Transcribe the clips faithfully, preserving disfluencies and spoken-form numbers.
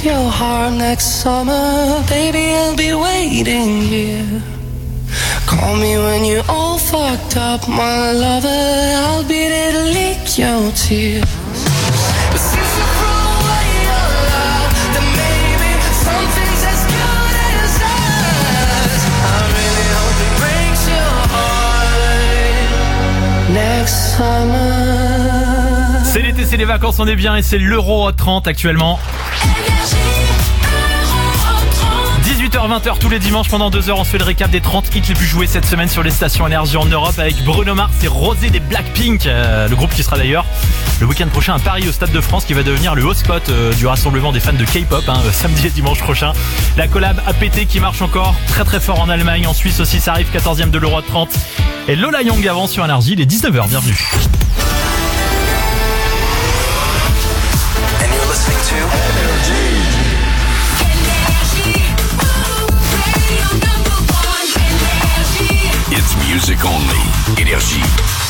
breaks your heart next summer, baby, I'll be waiting here. Call me when you're all fucked up, my lover, I'll be there to lick your tears. But since you threw away your love, then maybe something's as good as us. I really hope it breaks your heart next summer. C'est l'été, c'est les vacances, on est bien et c'est l'Euro trente actuellement. dix-huit heures vingt tous les dimanches pendant deux heures, on se fait le récap des trente hits les plus joués cette semaine sur les stations énergie en Europe avec Bruno Mars et Rosé des Blackpink, euh, le groupe qui sera d'ailleurs le week-end prochain à Paris au Stade de France, qui va devenir le hotspot euh, du rassemblement des fans de K-pop, hein, samedi et dimanche prochain. La collab A P T qui marche encore très très fort en Allemagne, en Suisse aussi, ça arrive, quatorzième de l'Euro trente. Et Lola Young avant sur énergie, il est dix-neuf heures, bienvenue. And you're listening to Energy. It's music only. Energy.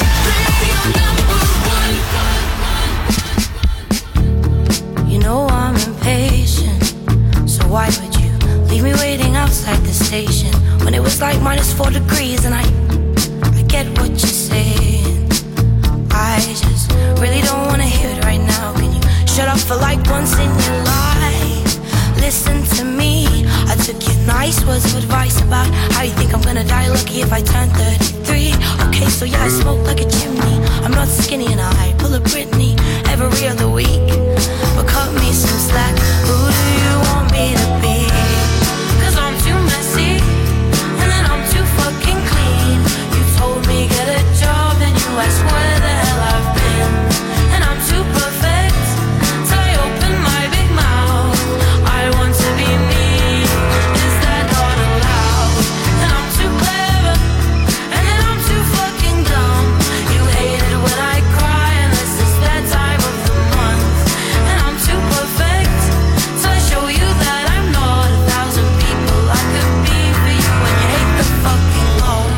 You know I'm impatient, so why would you leave me waiting outside the station when it was like minus four degrees? And I, I get what you're saying. I just really don't wanna hear it right now. Can you shut up for like once in your life? Listen to me. I took your nice words of advice about how you think I'm gonna die lucky if I turn thirty-three. Okay, so yeah, I smoke like a chimney. I'm not skinny and I pull a Britney every other week. But cut me some slack. Who do you want me to be? Cause I'm too messy and then I'm too fucking clean. You told me get a job and you asked where the hell I've been. And I'm too perfect till I open my big mouth. I want to be me. Is that not allowed? And I'm too clever and then I'm too fucking dumb. You hate it when I cry unless it's that time of the month. And I'm too perfect till I show you that I'm not a thousand people I could be for you. And you hate the fucking Lord.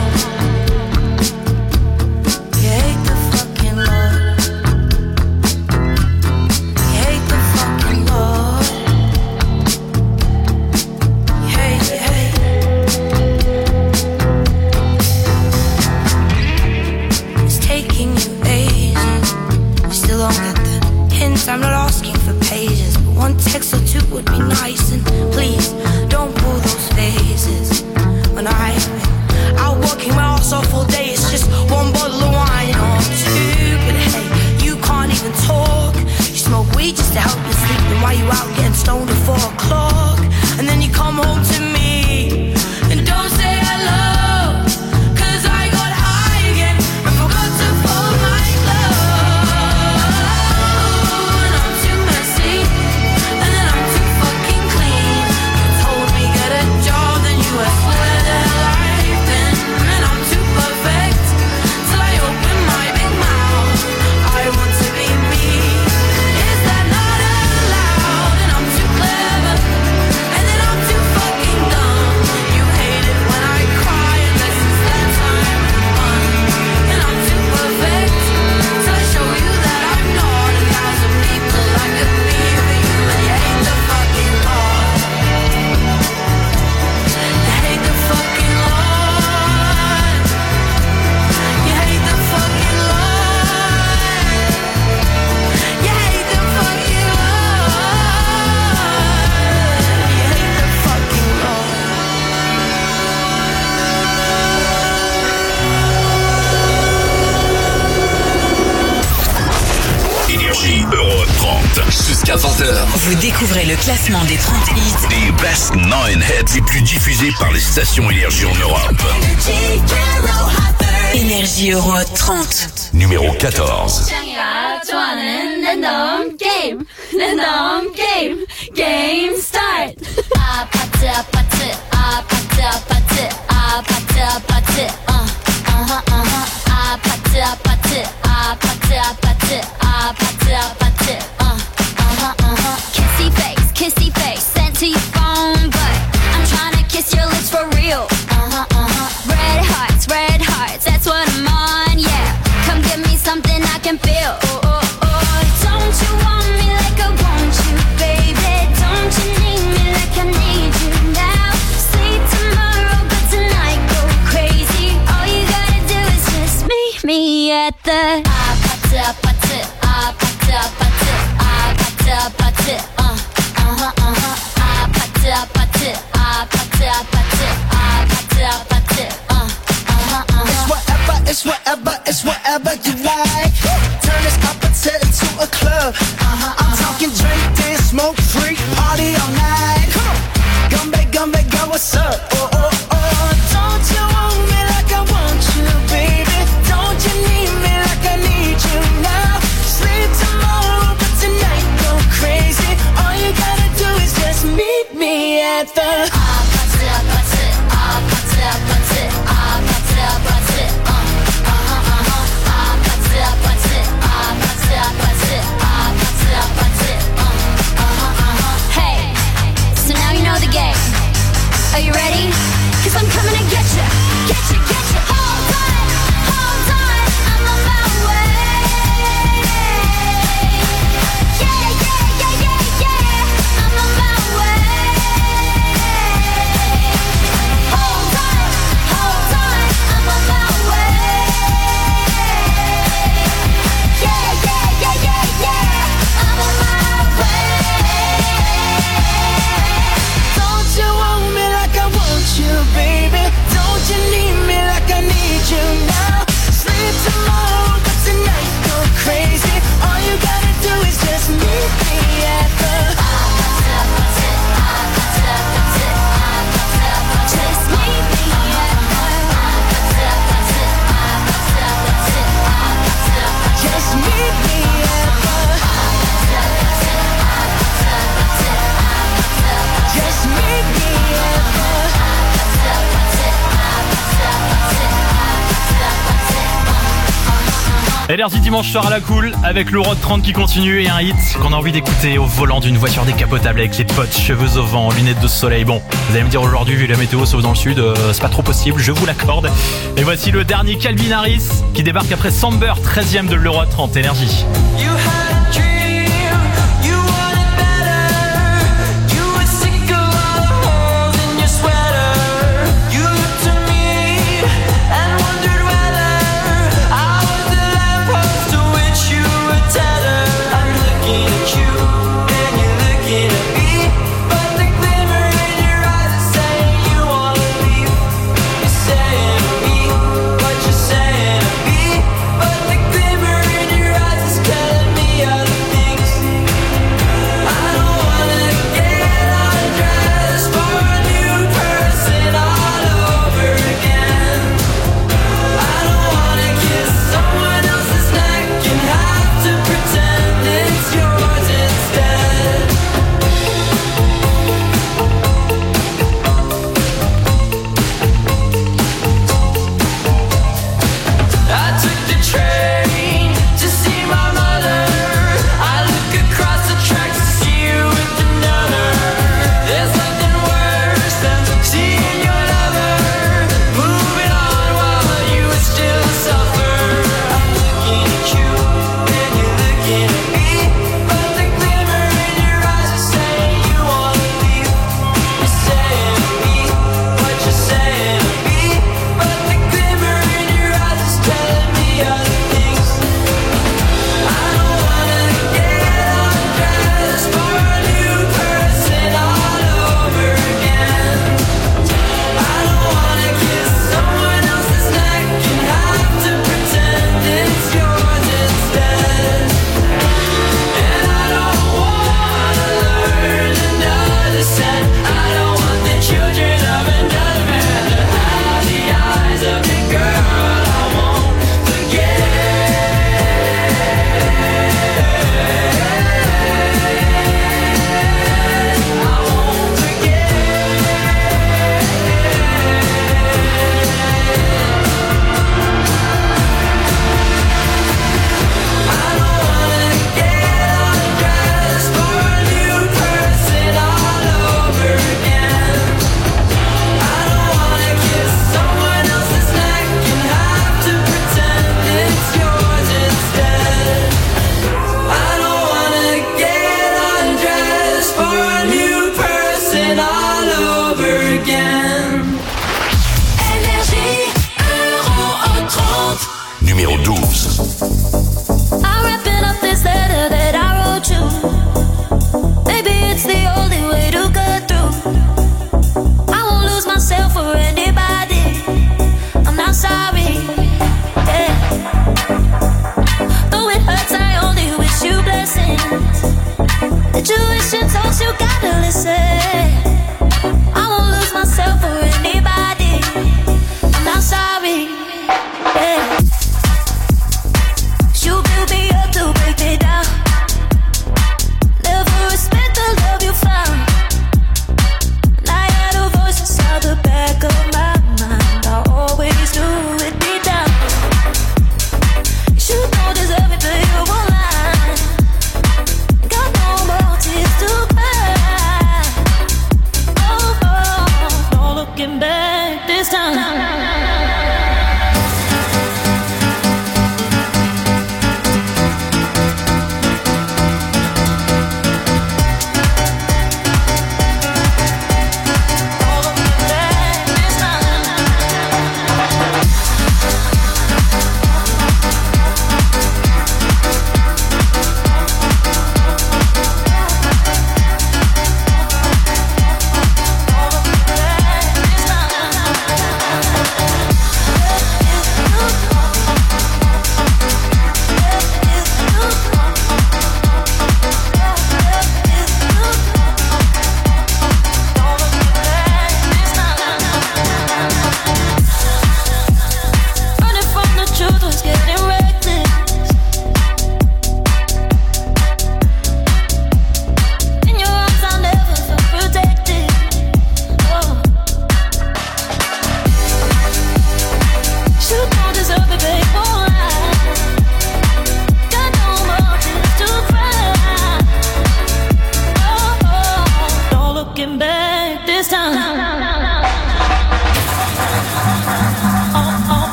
You hate the fucking Lord. You hate the fucking Lord. You hate, you hate. It's taking you ages. You still don't get the hints. I'm not asking for pages, but one text or two would be nice. And please don't pull those faces. When I've been out working my ass off all day, it's just one bottle of wine or two. But hey, you can't even talk. You smoke weed just to help you sleep. And why you out getting stoned at four o'clock? And then you come home to me and don't say hello. Cause I got high again and forgot to fold my clothes. And I'm too messy and then I'm too fucking clean. You told me get a job, then you asked where the hell I've been. And I'm too perfect till I open my big mouth. I want to be me. Is that not allowed? And I'm too clever and then I'm too fucking dumb. You hate it when I cry unless it's that time of the month. And I'm too perfect till I show you that I'm not a thousand people I could be for you. And you hate the fucking Lord. You hate the fucking Lord. You hate the fucking Lord. You hate the fucking Lord. You hate the fucking Lord. Énergie Euro trente. Jusqu'à vingt heures. Vous découvrez le classement des trente hits Les best nine hits les plus diffusés par les stations énergie en Europe. Énergie Euro trente. Numéro quatorze. 좋아하는 랜덤 게임 랜덤 게임 게임 스타트 아파트 아파트 아파트 아파트 아파트 아파트 어 어허 어허 아파트 아파트 아파트 아파트 아파트 아파트 어 어허 어허 kissy face kissy face sent to your phone but I'm trying to kiss your lips for real uh-huh uh-huh red hearts red hearts that's what I'm on yeah come give me something I can feel oh, oh, oh. Don't you want me like I want you baby don't you the 아파트 아파트 아파트 아파트 아파트 아파트 어 어허 어허 아파트 아파트 아파트 아파트 아파트 아파트 어 어허 어허 It's whatever, it's whatever, it's whatever you like. Turn this opposite into a club. Uh-huh, I'm talking drink, dance, smoke, freak, party all night. Come on, Gumbe, Gumbe, girl, what's up? Oh, oh, oh, don't you want me like I want you, baby? Don't you need me like I need you now? Sleep tomorrow, but tonight go crazy. All you gotta do is just meet me at the 아파트 아파트 아파트 아파트 아파트 아파트 어 어허 어허 아파트 아파트 아파트 아파트 아파트 아파트 어 어허 어허 Hey, so now you know the game. Are you ready? Cause I'm coming to get ya, get ya, get ya. Hold on, hold on, I'm on my way. Yeah, yeah, yeah, yeah, yeah, I'm on my way. Hold on, hold on, I'm on my way. Yeah, yeah, yeah, yeah, yeah, I'm on my way. Don't you want me like I want you, baby? Don't you need me like I need you now? Sleep tomorrow, but tonight go crazy. All you gotta do is just meet me at the Just meet me at Just meet me at the Just meet me at the Énergie dimanche soir à la cool avec le Road trente qui continue et un hit qu'on a envie d'écouter au volant d'une voiture décapotable avec les potes, cheveux au vent, lunettes de soleil. Bon, vous allez me dire aujourd'hui vu la météo sauf dans le sud, euh, c'est pas trop possible, je vous l'accorde. Et voici le dernier Calvin Harris qui débarque après Samber, treizième de l'Euro trente. Énergie. You had a dream, you wanted better. You were sick of all the holes in your sweater. You looked to me and wondered whether I was the lamppost to which you were tethered. I'm looking at you and you're looking at me, but the glimmer in your eyes is saying you wanna leave. You're saying to me what you're saying to me, but the glimmer in your eyes is telling me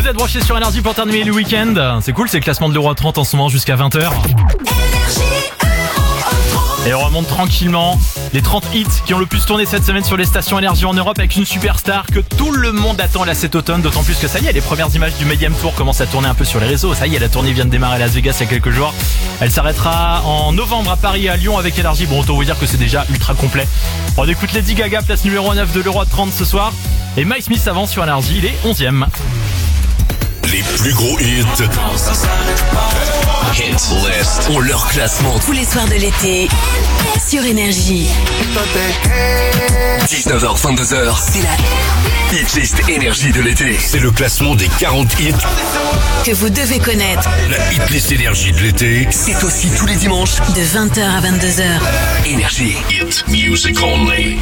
Vous êtes branchés sur Énergie pour terminer le week-end. C'est cool, c'est le classement de l'Euro trente en ce moment jusqu'à vingt heures. Et on remonte tranquillement les trente hits qui ont le plus tourné cette semaine sur les stations Énergie en Europe avec une superstar que tout le monde attend là cet automne. D'autant plus que ça y est, les premières images du Mayhem Tour commencent à tourner un peu sur les réseaux. Ça y est, la tournée vient de démarrer à Las Vegas il y a quelques jours. Elle s'arrêtera en novembre à Paris et à Lyon avec Énergie. Bon, autant vous dire que c'est déjà ultra complet. On écoute Lady Gaga, place numéro neuf de l'Euro trente ce soir. Et Mike Smith avance sur Énergie, il est onzième. Les plus gros hits. Hit List ont leur classement Tous les soirs de l'été sur Énergie. dix-neuf heures vingt-deux heures. C'est la Hit List Énergie de l'été. C'est le classement des quarante hits Que vous devez connaître. La Hit List Énergie de l'été, c'est aussi tous les dimanches De vingt heures à vingt-deux heures. Énergie. Hit Music Only.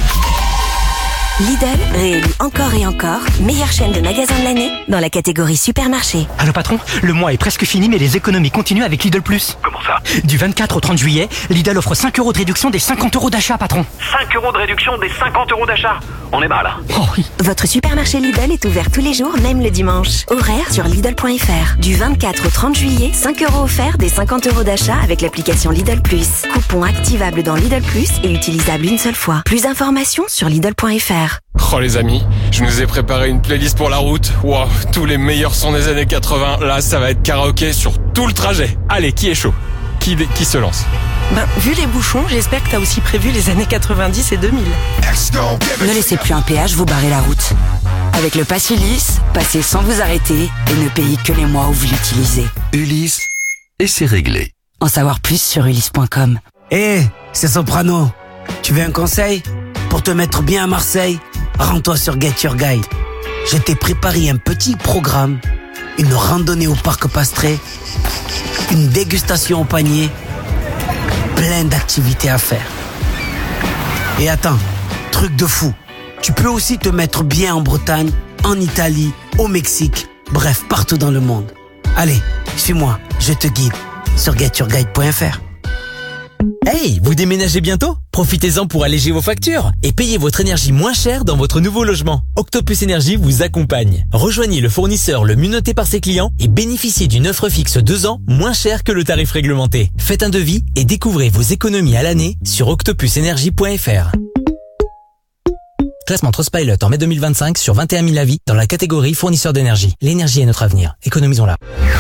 Lidl, réélu encore et encore, meilleure chaîne de magasins de l'année dans la catégorie supermarché. Allô patron, le mois est presque fini mais les économies continuent avec Lidl Plus. Comment ça? Du vingt-quatre au trente juillet, Lidl offre cinq euros de réduction des cinquante euros d'achat, patron. cinq euros de réduction des cinquante euros d'achat. On est bas là. Oh oui. Votre supermarché Lidl est ouvert tous les jours, même le dimanche. Horaire sur Lidl point F R. Du vingt-quatre au trente juillet, cinq euros offerts des cinquante euros d'achat avec l'application Lidl Plus. Coupon activable dans Lidl Plus et utilisable une seule fois. Plus d'informations sur Lidl point F R. Oh les amis, je nous ai préparé une playlist pour la route. Wow, tous les meilleurs sons des années quatre-vingts. Là, ça va être karaoké sur tout le trajet. Allez, qui est chaud? Qui, qui se lance? Ben, vu les bouchons, j'espère que t'as aussi prévu les années quatre-vingt-dix et deux mille. Ne laissez plus un péage vous barrer la route. Avec le Pass Ulysse, passez sans vous arrêter et ne payez que les mois où vous l'utilisez. Ulysse, et c'est réglé. En savoir plus sur ulysse point com. Hé, hey, c'est Soprano. Tu veux un conseil? Pour te mettre bien à Marseille, rends-toi sur Get Your Guide. Je t'ai préparé un petit programme, une randonnée au parc Pastré, une dégustation au panier, plein d'activités à faire. Et attends, truc de fou, tu peux aussi te mettre bien en Bretagne, en Italie, au Mexique, bref, partout dans le monde. Allez, suis-moi, je te guide sur get your guide point F R. Hey, vous déménagez bientôt? Profitez-en pour alléger vos factures et payez votre énergie moins cher dans votre nouveau logement. Octopus Énergie vous accompagne. Rejoignez le fournisseur le mieux noté par ses clients et bénéficiez d'une offre fixe deux ans moins chère que le tarif réglementé. Faites un devis et découvrez vos économies à l'année sur octopus énergie point F R. Classement Trustpilot en mai deux mille vingt-cinq sur vingt et un mille avis dans la catégorie fournisseur d'énergie. L'énergie est notre avenir. Économisons-la.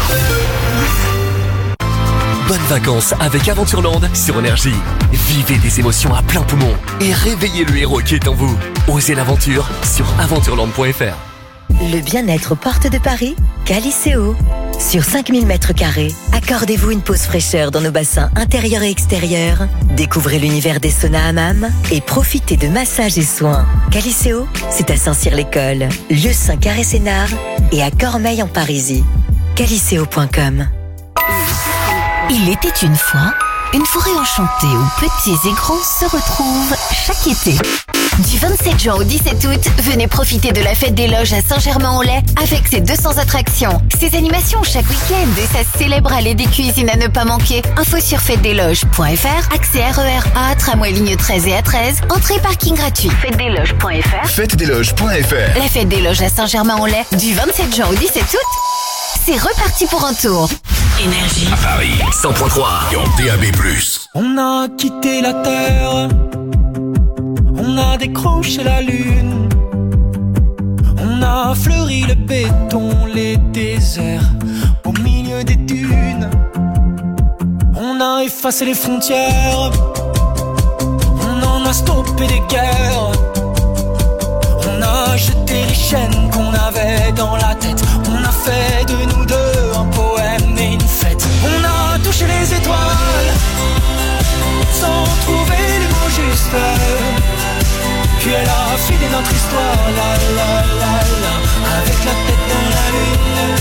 Bonnes vacances avec Aventureland sur Énergie. Vivez des émotions à plein poumon et réveillez le héros qui est en vous. Osez l'aventure sur aventureland point F R. Le bien-être aux portes de Paris, Caliceo. Sur cinq mille mètres carrés, accordez-vous une pause fraîcheur dans nos bassins intérieurs et extérieurs. Découvrez l'univers des saunas hammams et profitez de massages et soins. Caliceo, c'est à Saint-Cyr-l'École, Lieu Saint-Carré-Sénard et à Cormeilles en Parisis. caliceo point com. Il était une fois une forêt enchantée où petits et gros se retrouvent chaque été. Du vingt-sept juin au dix-sept août, venez profiter de la fête des loges à Saint-Germain-en-Laye avec ses deux cents attractions. Ses animations chaque week-end et sa célèbre allée des cuisines à ne pas manquer. Info sur fête des loges point F R, accès R E R A, tramway ligne treize et A treize, entrée parking gratuit. fête des loges point F R. fête des loges point F R. La fête des loges à Saint-Germain-en-Laye du vingt-sept juin au dix-sept août. C'est reparti pour un tour. Énergie. À Paris, cent point trois et en D A B plus. On a quitté la terre, on a décroché la lune, on a fleuri le béton, les déserts au milieu des dunes. On a effacé les frontières, on en a stoppé des guerres, on a jeté les chaînes qu'on avait dans la tête, on a fait de nous deux un poème et une fête. On a touché les étoiles sans trouver les mots justes, puis elle a filé notre histoire, la la la la, avec la tête dans la lune.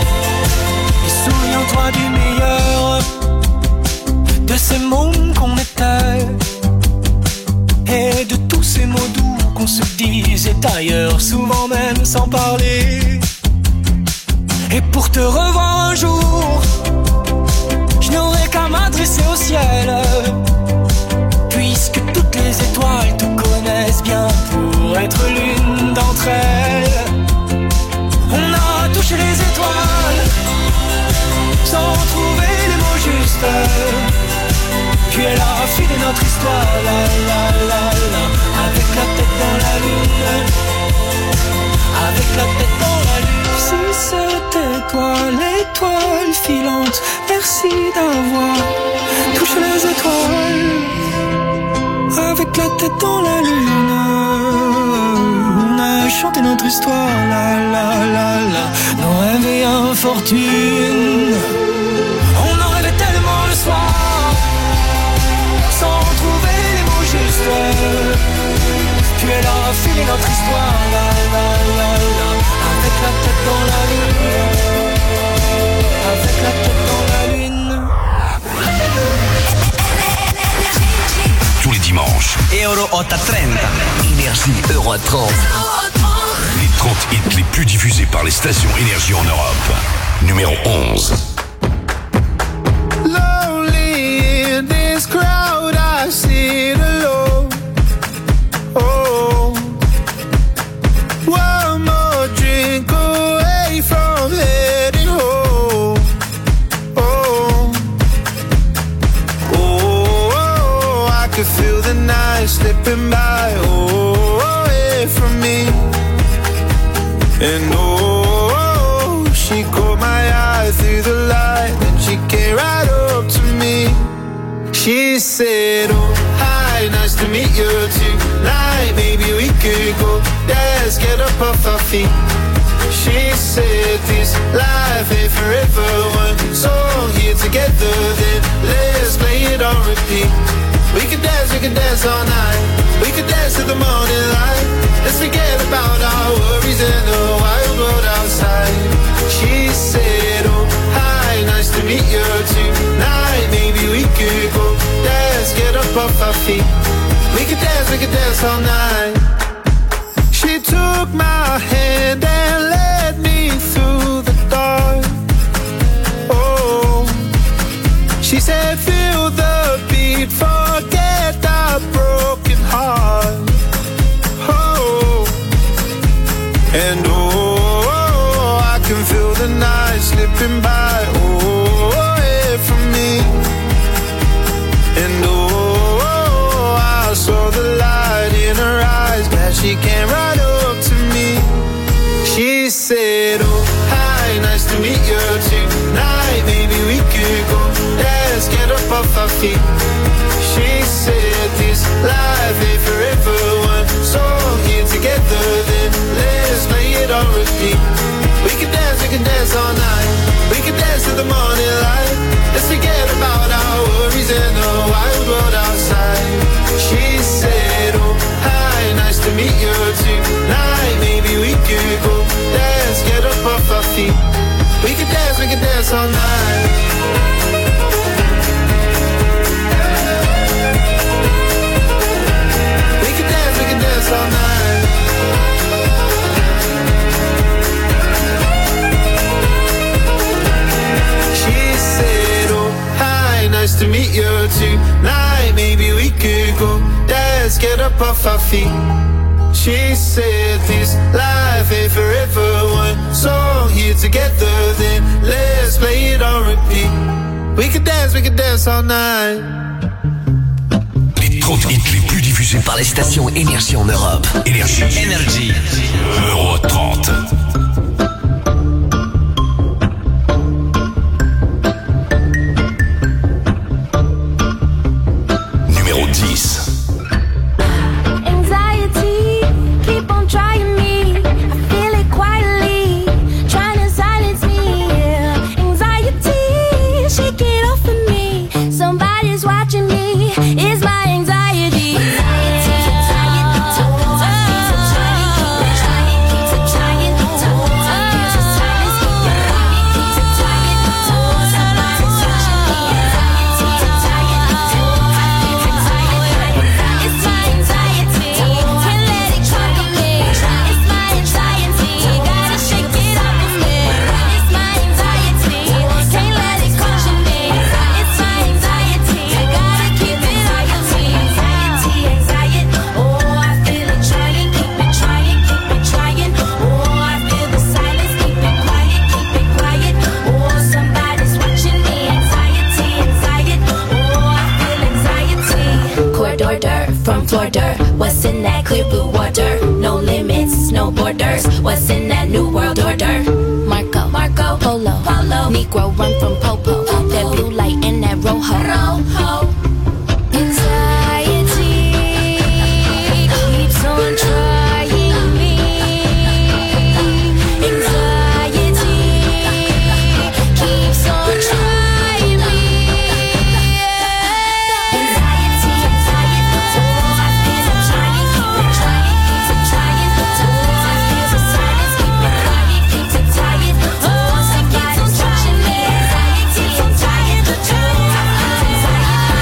Et souviens-toi du meilleur, de ces mômes qu'on était, et de tous ces mots doux qu'on se disait ailleurs, souvent même sans parler. Et pour te revoir un jour, je n'aurai qu'à m'adresser au ciel, puisque toutes les étoiles te connaissent bien pour être l'une d'entre elles. On a touché les étoiles notre histoire, la la la la. Avec la tête dans la lune, avec la tête dans la lune. Si c'était toi l'étoile filante, merci d'avoir touché les étoiles. Avec la tête dans la lune, on a chanté notre histoire, la la la la. Nos rêves et infortunes, on en rêvait tellement le soir, sans trouver les mots justes. Puis elle a filé notre histoire, la la la la. Avec la tête dans la lune, avec la tête dans la lune. Tous les dimanches, Euro trente. Énergie Euro trente. Les trente hits les plus diffusés par les stations Énergie en Europe. Numéro onze. Lonely in this crowd, I sit alone. Oh, one more drink away from heading home. Oh, oh, oh, I could feel the night slipping by. Oh, away from me. And oh, she caught my eye through the light, then she came right up to me. She said, oh, hi, nice to meet you tonight. Maybe we could go dance, get up off our feet. She said this life ain't forever, one song here together, then let's play it on repeat. We could dance, we could dance all night. We could dance to the morning light. Let's forget about our worries and the wild world outside. She said, oh, hi, nice to meet you tonight. Maybe we could go dance, get up off our feet. We could dance, we could dance all night. She took my hand and led me through the dark. Oh, she said, feel the beat, forget that broken heart. Oh, and oh, I can feel the night slipping by. Oh, away from me. And oh, I saw the light in her eyes, glad she came right up to me. She said, oh, hi, nice to meet you tonight. Maybe we could go dance, get up off our feet. She said this life ain't forever, one song here together, then let's play it on repeat. We can dance, we can dance all night. We can dance to the morning light. Let's forget about our worries and the wild world outside. She said, oh, hi, nice to meet you tonight. Maybe we could go dance, get up off our feet. We can dance, we can dance all night. We can dance, we can dance all night. She said, oh, hi, nice to meet you tonight. Maybe we could go dance, get up off our feet. She said this life ain't forever, one song here together, then let's play it on repeat. We could dance, we could dance all night. Les trente hits les plus diffusés par les stations Énergie en Europe. Énergie. Énergie. Euro trente. Numéro dix. Trying me, I feel it quietly, trying to silence me. Anxiety, shake it off of me. Somebody's watching me. It's my anxiety. Anxiety, so tired, so tired, so tired, so tired, so us in that new world order. Marco, Marco, Polo, Polo, Negro run from Popo. Popo. That blue light and that rojo. Rojo. Anxiety keeps on trying me. Anxiety keeps on trying me. Anxiety, anxiety, towards our fears of trying, keep it trying, keeps it trying. Towards our fears of silence, keep it quiet, keeps it tired. Towards our keeps on touching me. Anxiety, anxiety, towards our fears of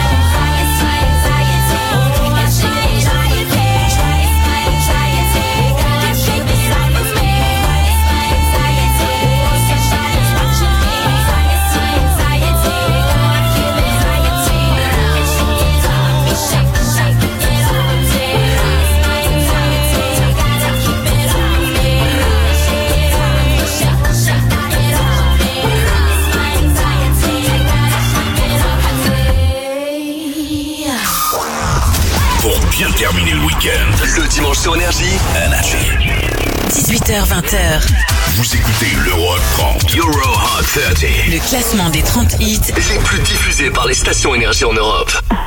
Pour bien terminer le week-end, Le dimanche sur Énergie, Énergie. dix-huit heures vingt. Vous écoutez l'Euro Hot trente. Euro Hot trente. Le classement des trente hits les plus diffusés par les stations Énergie en Europe.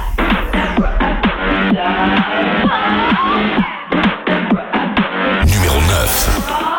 Numéro neuf.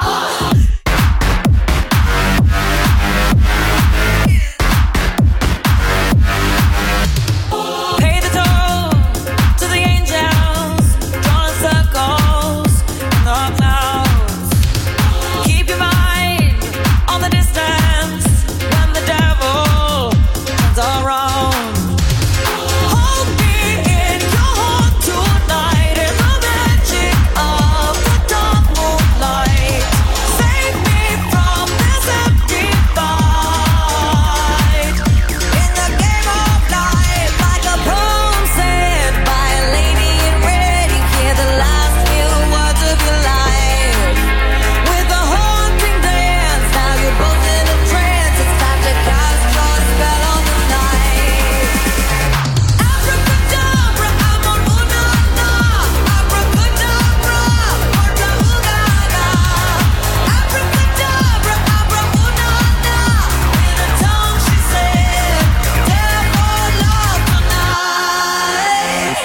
Pay the toll to the angels, drawing circles in the clouds. Keep your mind on the distance when the devil turns around. Hold me in your heart tonight in the magic of the dark moonlight. Save me from this empty fight. In the game of life, like a poem said by a lady in red, you hear the last few words of your life. With a haunting dance, now you're both in a trance. It's time to cast your spell on the night. Abracadabra, I'm on Unana. Abracadabra, Orta Ugana. Abracadabra, Abra Unana. In a tongue she said, devil love tonight.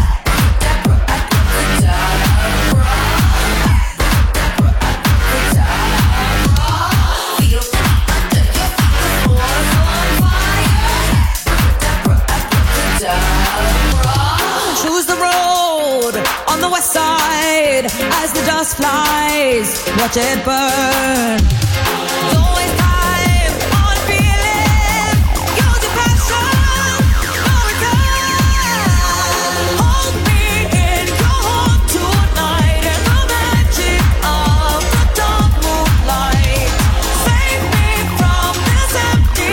Choose the road on the west side as the dust flies. Watch it burn. Don't waste time on feeling. Use your passion. No return. Hold me in your heart tonight in the magic of the dark moonlight. Save me from this empty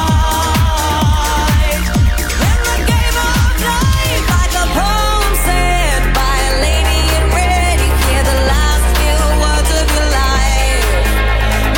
fight. In the game of life, like a poem said by a lady in red, you hear the last few words of your life.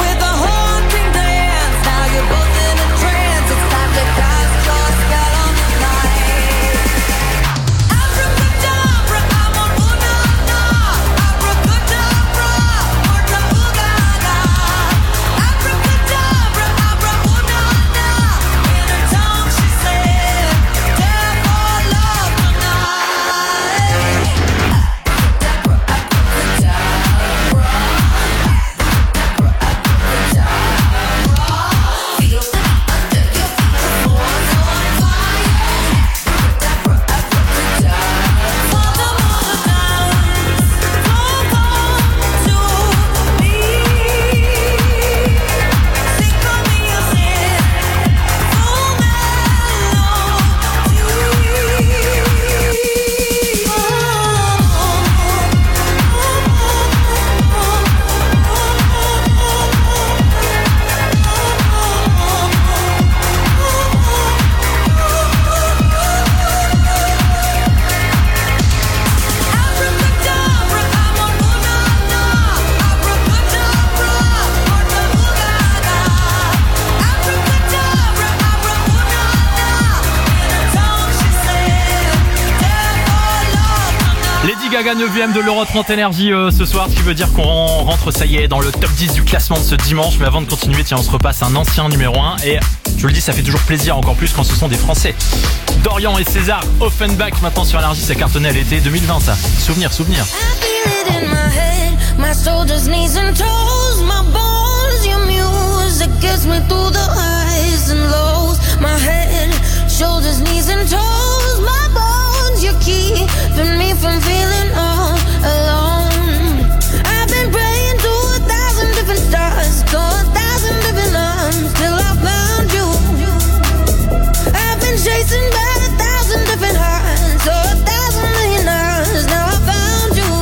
Gaga neuvième de l'Euro trente Énergie euh, ce soir, ce qui veut dire qu'on rentre, ça y est, dans le top dix du classement de ce dimanche. Mais avant de continuer, tiens, on se repasse un ancien numéro un. Et je vous le dis, ça fait toujours plaisir, encore plus quand ce sont des Français. Dorian et César, Offenbach, maintenant sur Énergie, ça cartonnait à l'été deux mille vingt, ça. Souvenir, souvenir. My shoulders, knees and toes, my bones, your music gets me through the highs and lows. My head, shoulders, knees and toes, my bones, you're keeping me from feeling all alone. I've been praying to a thousand different stars, to a thousand different arms, till I found you. I've been chasing by a thousand different hearts, so a thousand million hours, now I found you.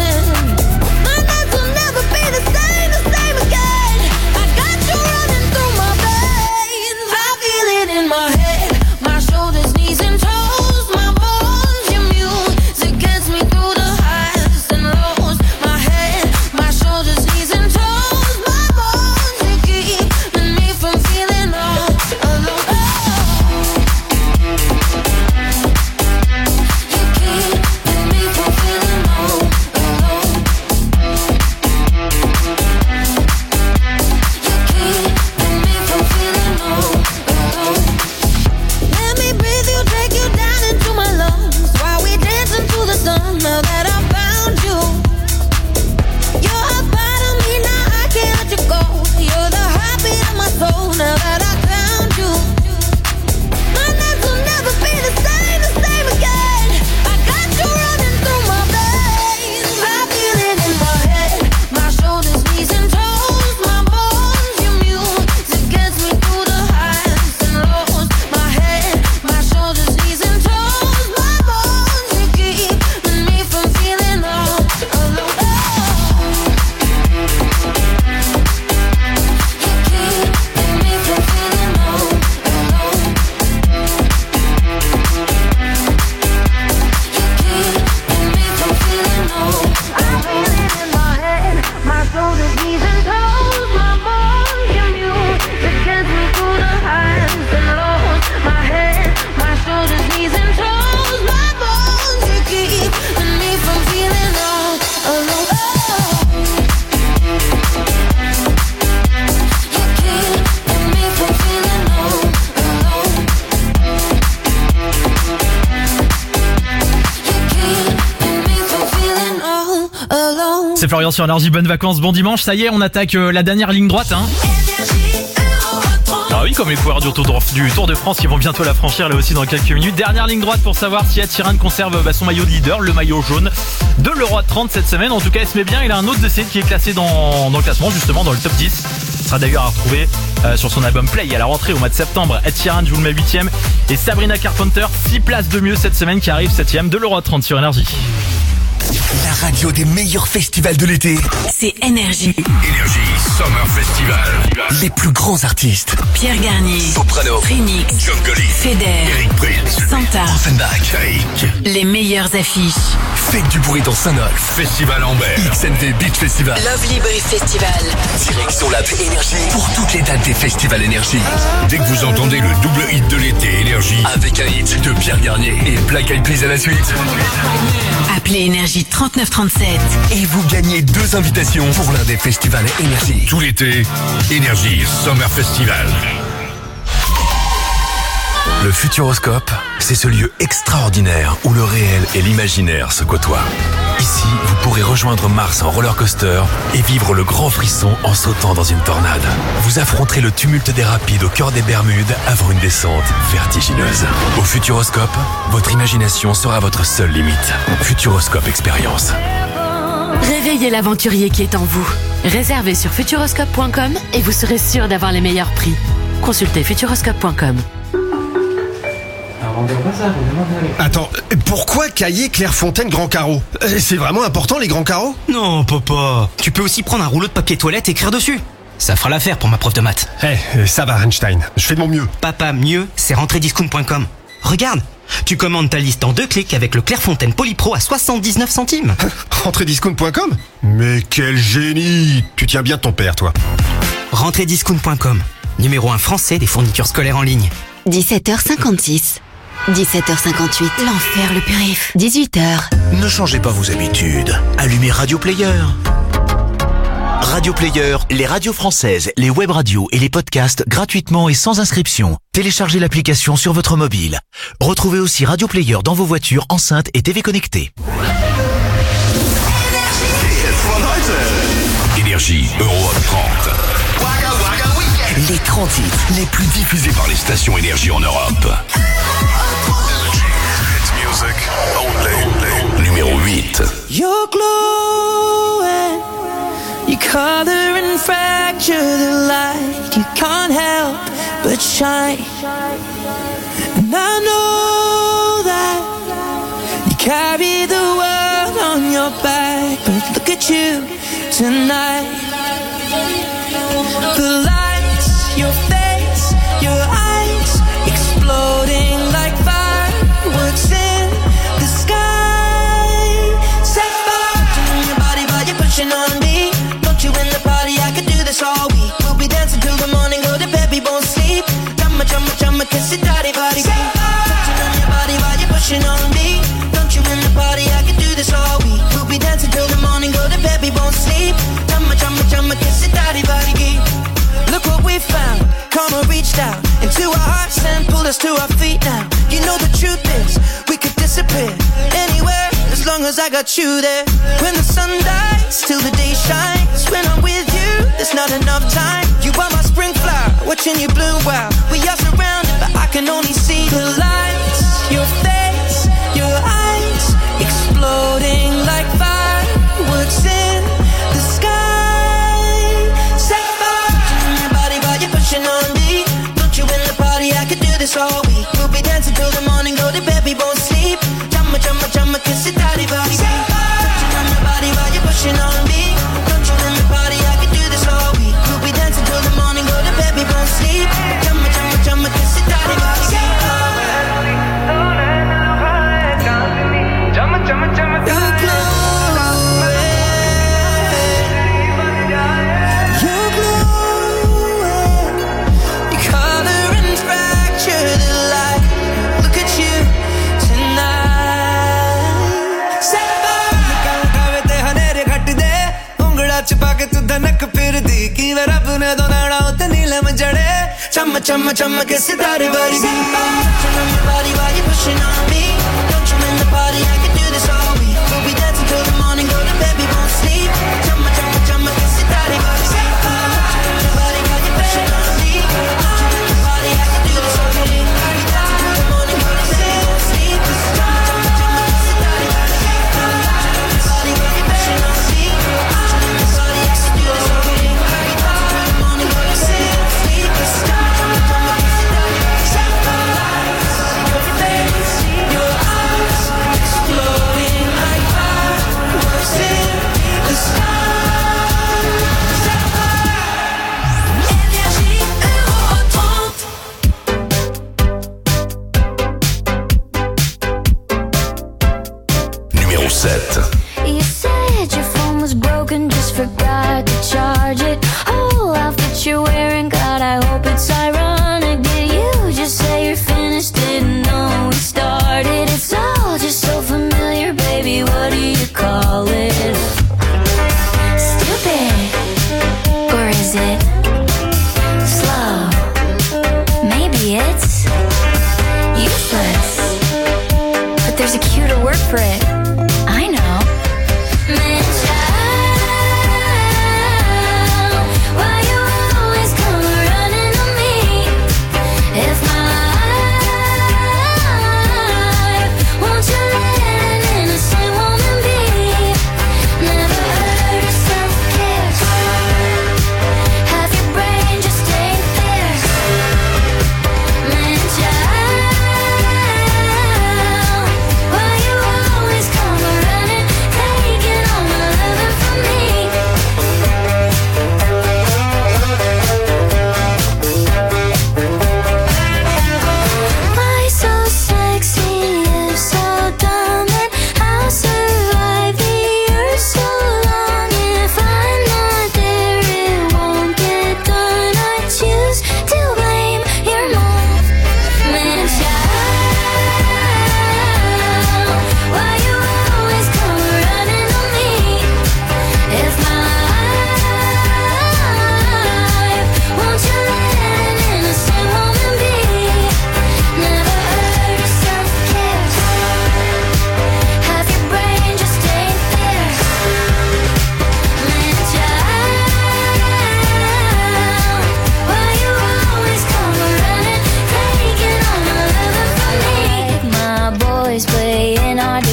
C'est Florian sur Énergie, bonnes vacances, bon dimanche. Ça y est, on attaque euh, la dernière ligne droite, hein. Ah oui, comme les coureurs du Tour, de, du Tour de France, ils vont bientôt la franchir là aussi dans quelques minutes. Dernière ligne droite pour savoir si Ed Sheeran conserve bah, son maillot de leader, le maillot jaune de l'Euro trente cette semaine. En tout cas, il se met bien, il a un autre décès qui est classé dans, dans le classement, justement dans le top dix. Il sera d'ailleurs à retrouver euh, sur son album Play à la rentrée au mois de septembre. Ed Sheeran, je vous le mets huitième. Et Sabrina Carpenter, six places de mieux cette semaine, qui arrive septième de l'Euro trente sur Énergie. La radio des meilleurs festivals de l'été. C'est Énergie. Énergie Summer Festival. Les plus grands artistes. Pierre Garnier, Soprano, Phoenix, John Gotti, Feder, Eric Prince, Santa, Offenbach, Cake. les meilleures affiches. Faites du bruit dans Saint-Nolf. Festival Amber. X N V Beach Festival. Lovely Brief Festival. Direction Lab Énergie pour toutes les dates des festivals Énergie. Dès que vous entendez le double hit de l'été Énergie, avec un hit de Pierre Garnier et Black Eyed Peas à la suite. Appelez Énergie trente-neuf trente-sept. Et vous gagnez deux invitations pour l'un des festivals Énergie. Tout l'été, Énergie Summer Festival. Le Futuroscope, c'est ce lieu extraordinaire où le réel et l'imaginaire se côtoient. Ici, vous pourrez rejoindre Mars en roller coaster et vivre le grand frisson en sautant dans une tornade. Vous affronterez le tumulte des rapides au cœur des Bermudes avant une descente vertigineuse. Au Futuroscope, votre imagination sera votre seule limite. Futuroscope Expérience. Réveillez l'aventurier qui est en vous. Réservez sur futuroscope point com et vous serez sûr d'avoir les meilleurs prix. Consultez futuroscope point com. Attends, pourquoi Caillé Clairefontaine Grand Carreau? C'est vraiment important les grands carreaux? Non, papa. Tu peux aussi prendre un rouleau de papier toilette et écrire dessus. Ça fera l'affaire pour ma prof de maths. Eh, hey, ça va Einstein, je fais de mon mieux. Papa, mieux, c'est rentrée-discount point com. Regarde, tu commandes ta liste en deux clics avec le Clairefontaine Polypro à soixante-dix-neuf centimes. rentrée-discount point com? Mais quel génie! Tu tiens bien ton père, toi. rentrée-discount point com, numéro un français des fournitures scolaires en ligne. dix-sept heures cinquante-six. dix-sept heures cinquante-huit. L'enfer, le périph'. dix-huit heures. Ne changez pas vos habitudes. Allumez Radio Player. Radio Player, les radios françaises, les web radios et les podcasts gratuitement et sans inscription. Téléchargez l'application sur votre mobile. Retrouvez aussi Radio Player dans vos voitures, enceintes et T V connectées. Énergie Europe trente. Les trente hits les plus diffusés par les stations Énergie en Europe. Numéro huit. You're glowing, you color and fracture the light. You can't help but shine. And I know that you carry the world on your back, but look at you tonight. The lights, your face, your eyes, exploding like fireworks in the sky. Set fire to your body while you're pushing on me. Don't you in the party, I could do this all week. We'll be dancing till the morning, go to bed, we won't sleep. Chumma, chumma, chumma, kiss it, daddy, body. Touching on your body while you're pushing on me. Don't you in the party, I could do this all week. We'll be dancing till the morning, go to bed, we won't sleep. Chumma, chumma, chumma, kiss it, daddy, body. Look what we found, karma reached out into our hearts and pulled us to our feet now. You know the truth is, we could disappear anywhere as long as I got you there. When the sun dies, till the day shines. When I'm with you, there's not enough time. You are my spring flower, watching you bloom wild. We are surrounded, but I can only see the lights. Your face, your eyes, exploding like fireworks in the sky. Set fire to your body while you're pushing on me. Don't you in the party, I could do this all week. We'll be dancing till the morning, go to bed, we won't sleep. Chumma, chumma, chumma, kiss it, daddy, body. Touching on your body while you're pushing on me. Don't you in the party, I could do this all week. We'll be dancing till the morning, go to bed, we won't sleep. Chumma, chumma, chumma, kiss it, daddy, body. Chumma, chumma, chumma, you're glowing. You're glowing. You color and fracture the light. Look at you tonight. Set fire. ते हनेरे घट दे उंगड़ा छुपा के तू धनक फिर दी की वे रब ने दो नाड़ा उते नीलम जड़े Chumma, chumma, chumma, kiss it, daddy, body. Touching on your body while you're pushing on me. Don't you in the party, I could do this all week. We'll be dancing till the morning, go to bed, we won't sleep. Chumma, chumma, chumma, kiss it, daddy, body. Touching on your body while you're pushing on me. Don't you in the party, I could do this all week. We'll be dancing till the morning, go to bed, we won't sleep. Chumma, chumma, chumma, kiss it, daddy, body. Touching on your body while you're pushing on me. Don't you in the party, I could do this all week. We'll be dancing till the morning, go to bed, we won't sleep. Chumma, chumma, chumma, kiss it, daddy, body. Your face, your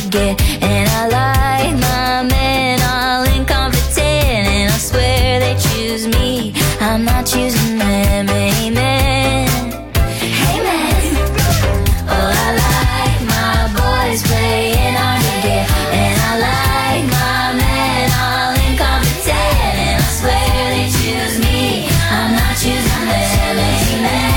get. And I like my men all incompetent, and I swear they choose me, I'm not choosing them. Amen. Amen. Oh, I like my boys playing hard to get, and I like my men all incompetent, and I swear they choose me, I'm not choosing them. Amen.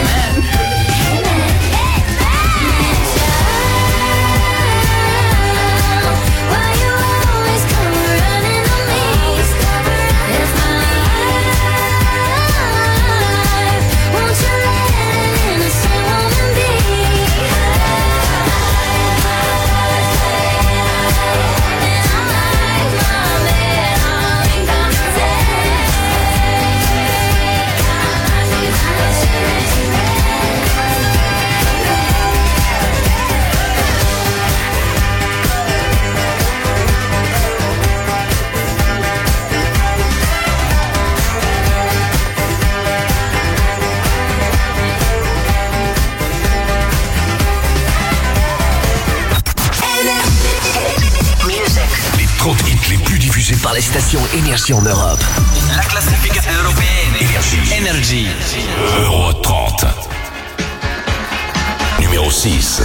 trente hits les plus diffusés par les stations Énergie en Europe. La classification européenne. Énergie. Énergie. Euro trente. Numéro six.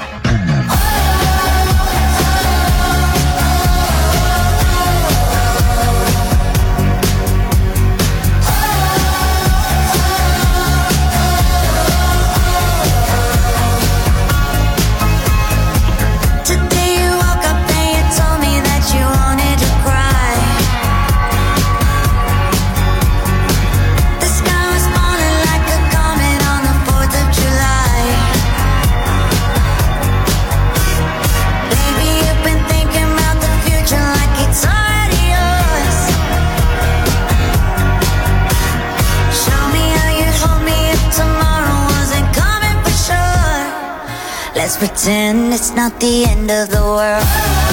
Let's pretend it's not the end of the world.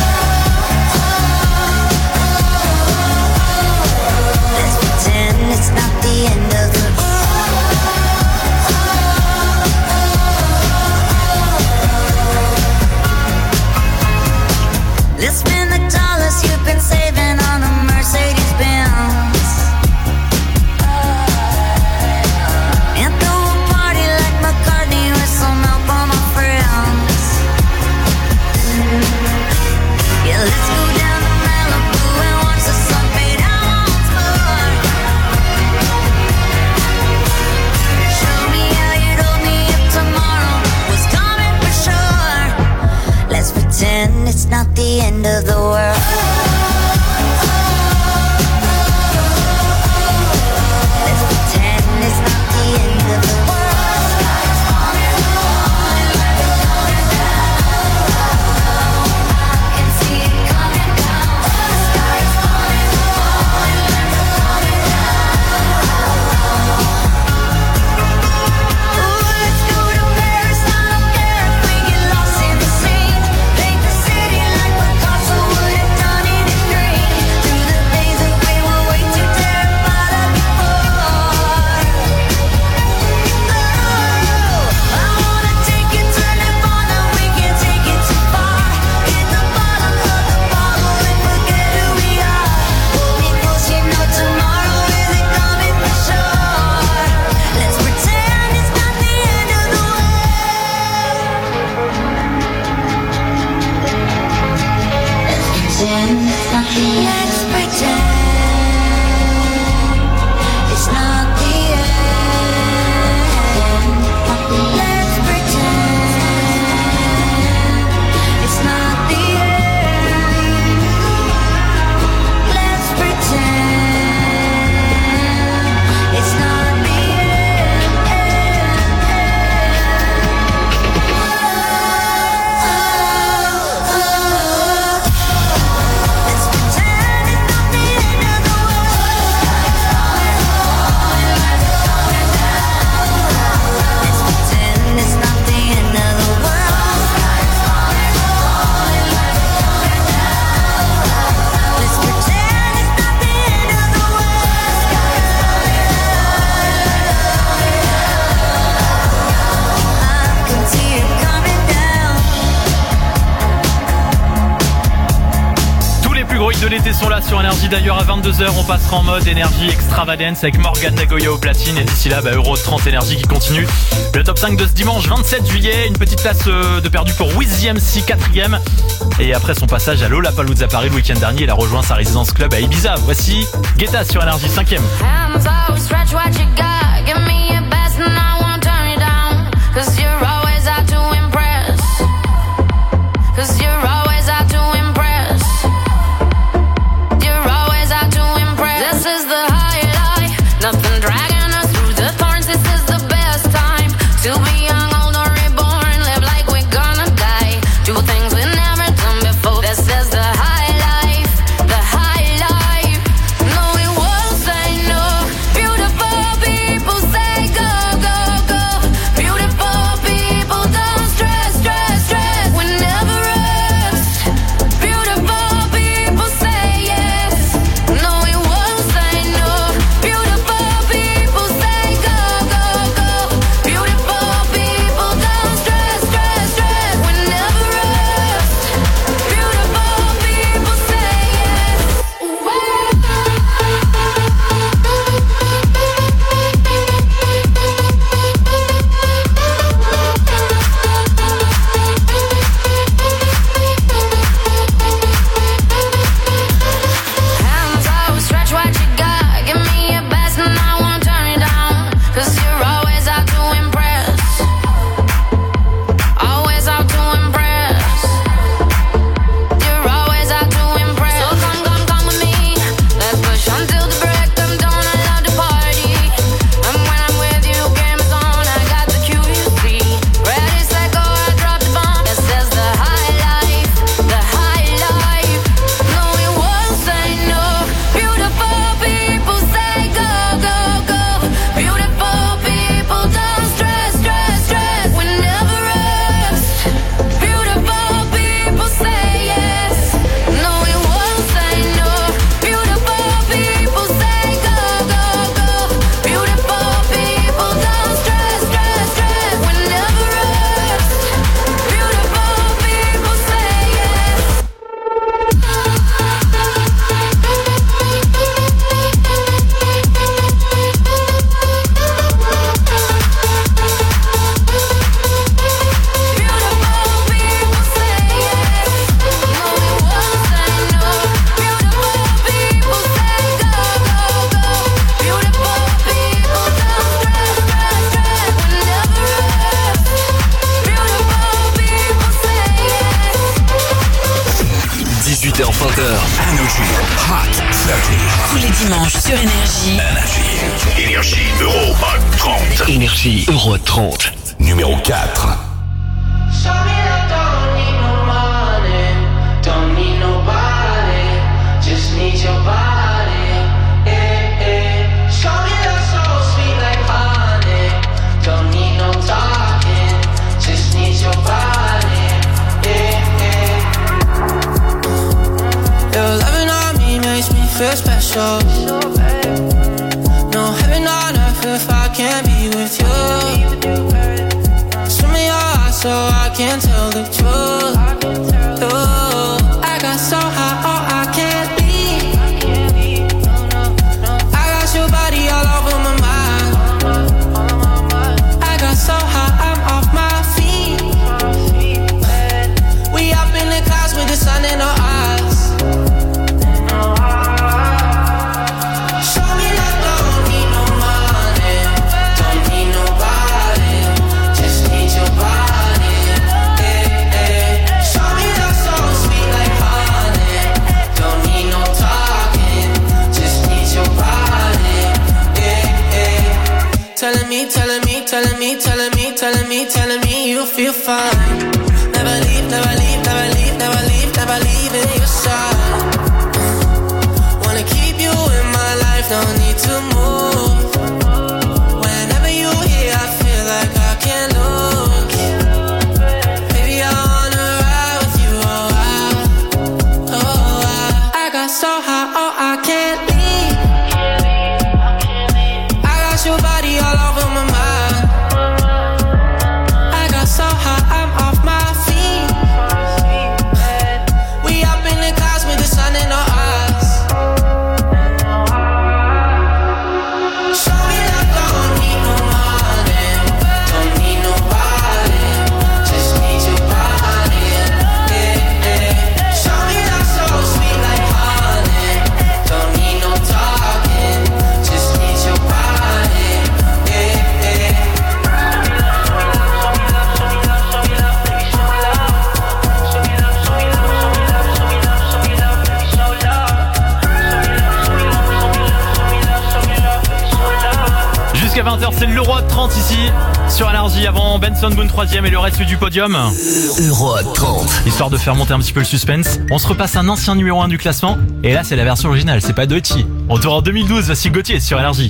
Let's pretend it's not the end of the world. Let's spend the dollars you've been saving on a Mercedes Benz. And throw a party like McCartney with some help on my friends. de l'été sont là sur Énergie. D'ailleurs à vingt-deux heures on passera en mode Énergie Extravagance avec Morgan Nagoya au platine. Et d'ici là bah, Euro trente Énergie qui continue. Le top cinq de ce dimanche vingt-sept juillet. Une petite place de perdu pour Wiz M C quatrième. Et après son passage à Lollapalooza Paris le week-end dernier, il a rejoint sa résidence club à Ibiza. Voici Guetta sur Énergie cinquième. Tous les dimanches sur Énergie. Énergie. Énergie Euro trente. Énergie Euro trente. Numéro quatre. Feel special. No heaven on earth if I can't be with you. Swim me your heart so I can tell the truth. Ooh, I got so high, oh I can't leave. I got your body all over my mind. I got so high, I'm off my feet. We up in the clouds with the sun in our eyes. Telling me, telling me, telling me, telling me, telling me, telling me you feel fine. Never leave, never leave, never leave, never leave, never leave in your side. Wanna keep you in my life, no need to move. Whenever you here, I feel like I can't lose. Baby, I wanna ride with you, oh I, oh I. I got so high, oh I can't leave. Your body all over my mind. I got so high, I'm off my feet. We up in the Jusqu'à vingt heures, c'est l'Euro trente ici sur Énergie. Avant Benson Boone troisième et le reste du podium. Euro trente. Histoire de faire monter un petit peu le suspense, on se repasse un ancien numéro un du classement. Et là, c'est la version originale, c'est pas Dochi. Retour en deux mille douze, voici Gauthier sur Énergie.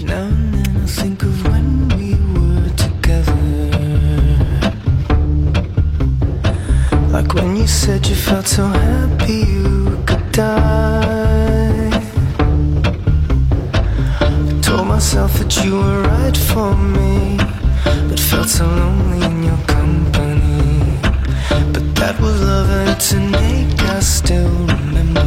Like when you said you felt so happy you could die. I told myself that you were right for me, but felt so lonely in your company. But that was love and it's innate, I still remember.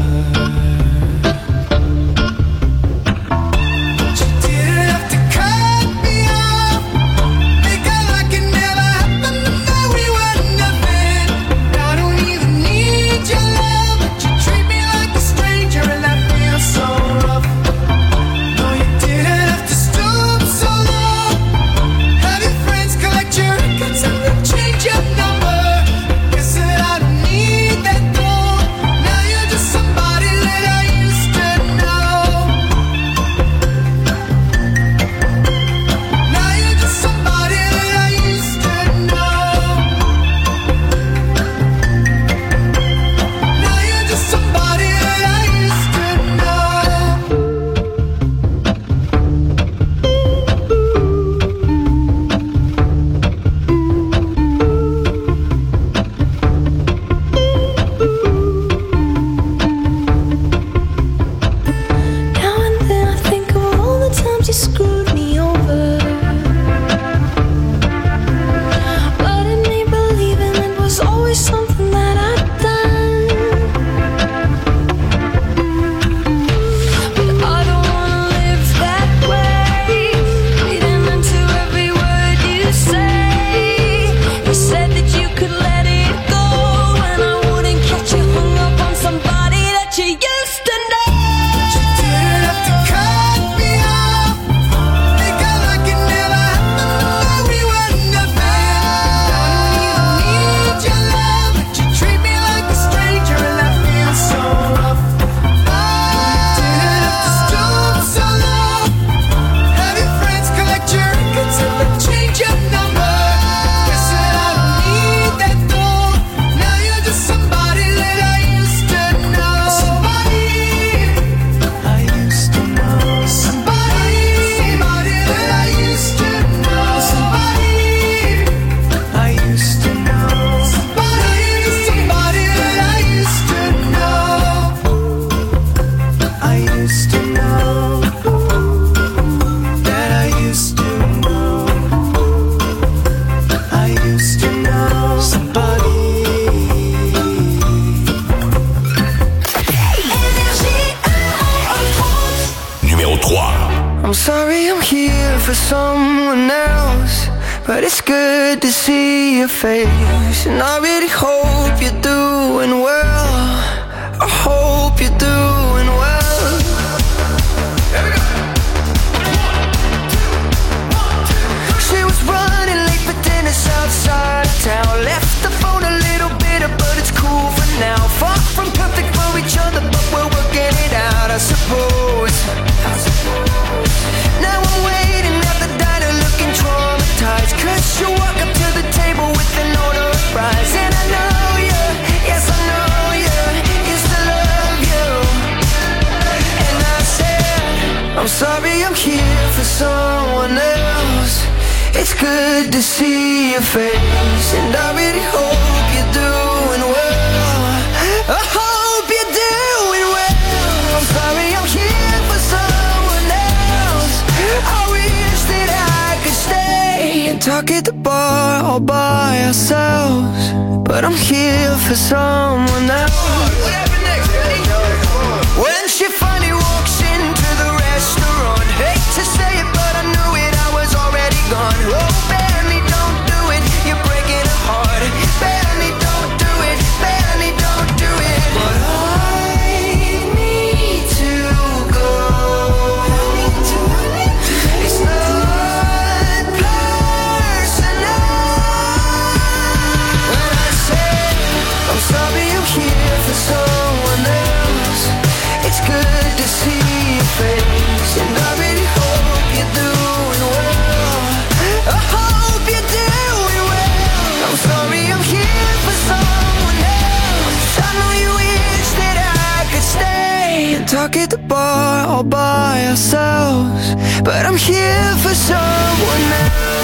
I'm sorry I'm here for someone else, but it's good to see your face. And I really hope you're doing well. I hope you're doing well. Here we go. She was running late for dinner outside of town. Left the phone a little bitter, but it's cool for now. Far from perfect for each other, but we're working it out, I suppose. I suppose. Now I'm waiting at the diner looking traumatized, cause you walk up to the table with an order of fries. And I know you, yes I know you, used to love you. And I said, I'm sorry I'm here for someone else. It's good to see your face, and I really hope you're doing well. I hope you're doing well. I'm sorry I'm here for someone else. I wish that I could stay and talk at the bar all by ourselves, but I'm here for someone else. What happened next? When she finally walks into the restaurant, hate to say it, but I knew it, I was already gone. Oh, Benny, don't do it, you're breaking her heart. Benny, don't do it, Benny, don't do it. But I need to go. It's not personal. When I say I'm sorry, I'm here for so stuck at the bar all by ourselves, but I'm here for someone else.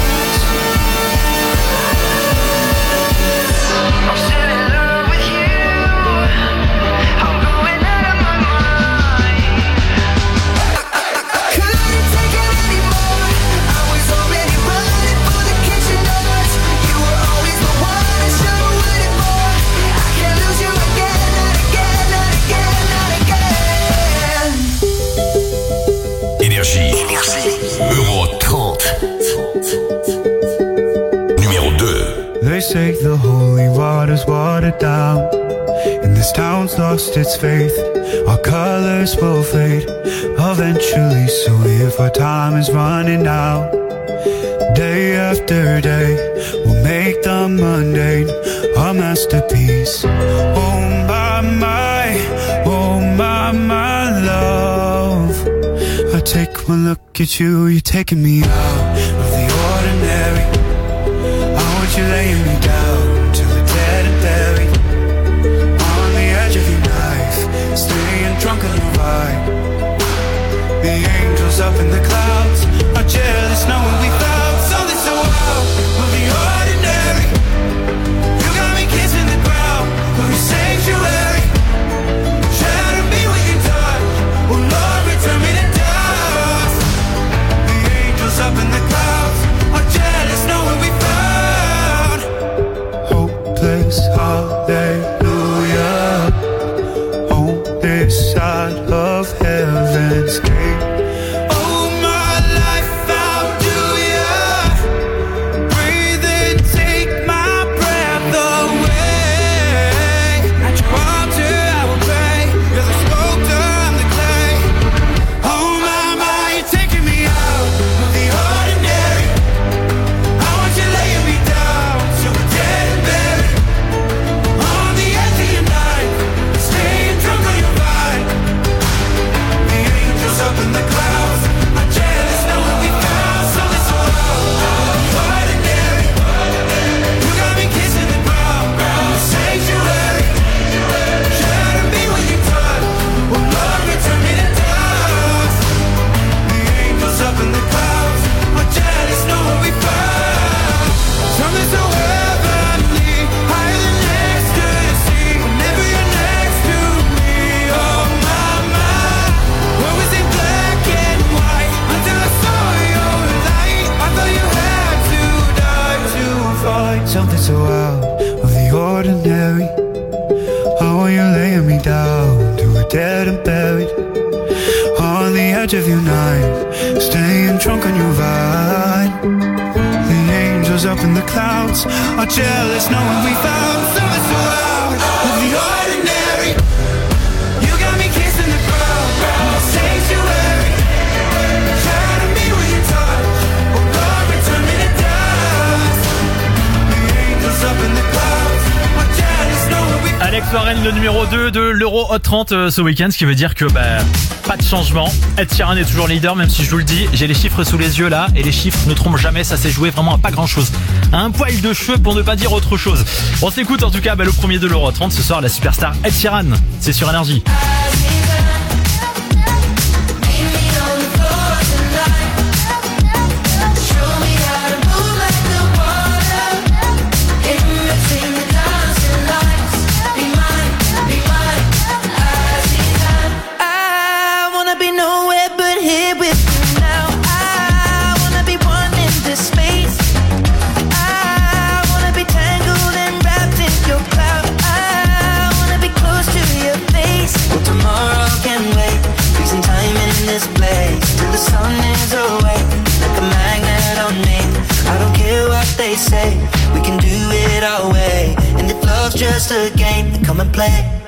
I'm still in love with you. I'm going out of my mind. I couldn't take it anymore. I was already running for the kitchen doors. You were always the one I should have waited for. I can't lose you again, not again, not again, not again. Énergie. Énergie. Euro trente. Numéro deux. They say the holy water's watered down, and this town's lost its faith. Our colors will fade eventually, so if our time is running out, day after day, we'll make the mundane a masterpiece. Oh my, my, oh my, my love, I take one look at you, you're taking me out of the ordinary. I want you laying me down till we're dead and buried, on the edge of your knife, staying drunk on your ride. The angels up in the clouds are jealous knowing we found something so wild of the ordinary. You got me kissing the ground of your sanctuary. Shadow me when you touch, oh Lord, return me to dust. The angels up in the clouds are jealous knowing we found hopeless hallelujah on this side of heaven's gate. Oh, my life found you, breathe and take my breath away. At your altar I will pray, you're the sculptor, I'm the clay. Oh my, my, you're taking me out of the ordinary. I want you laying me down till we're dead and buried, on the edge of your knife, staying drunk on your vine. The angels up in the clouds are jealous knowing we found something so ordinary. You got me kissing the ground, the sanctuary. Shadow me when you touch, oh Lord, return me to dust. The angels up in the clouds are jealous knowing we found something so heavenly, higher than ecstasy. Whenever you're next to me, oh my, my. What was it black and white until I saw your light? I thought you had to die to find something so out of the ordinary. I want you laying me down till we're dead and buried, on the edge of your knife, staying drunk on your vine. The angels up in the clouds are jealous knowing we found something so out of the ordinary. You got me kissing the ground, the sanctuary. Shadow me when you touch, oh Lord, return me to dust. The angels up in the clouds are jealous knowing we found. Alex Warren, le numéro deux de l'Euro Hot trente euh, ce week-end, ce qui veut dire que bah, pas de changement. Ed Sheeran est toujours leader, même si je vous le dis, j'ai les chiffres sous les yeux là, et les chiffres ne trompent jamais, ça s'est joué vraiment à pas grand-chose. Un poil de cheveux pour ne pas dire autre chose. On s'écoute en tout cas bah, le premier de l'Euro Hot trente ce soir, la superstar Ed Sheeran, c'est sur Énergie. I wanna be nowhere but here with you now. I wanna be one in this space. I wanna be tangled and wrapped in your cloud. I wanna be close to your face. Well, tomorrow can wait. Freezing time in this place till the sun is away, like a magnet on me. I don't care what they say, we can do it our way. And if love's just a game, then come and play.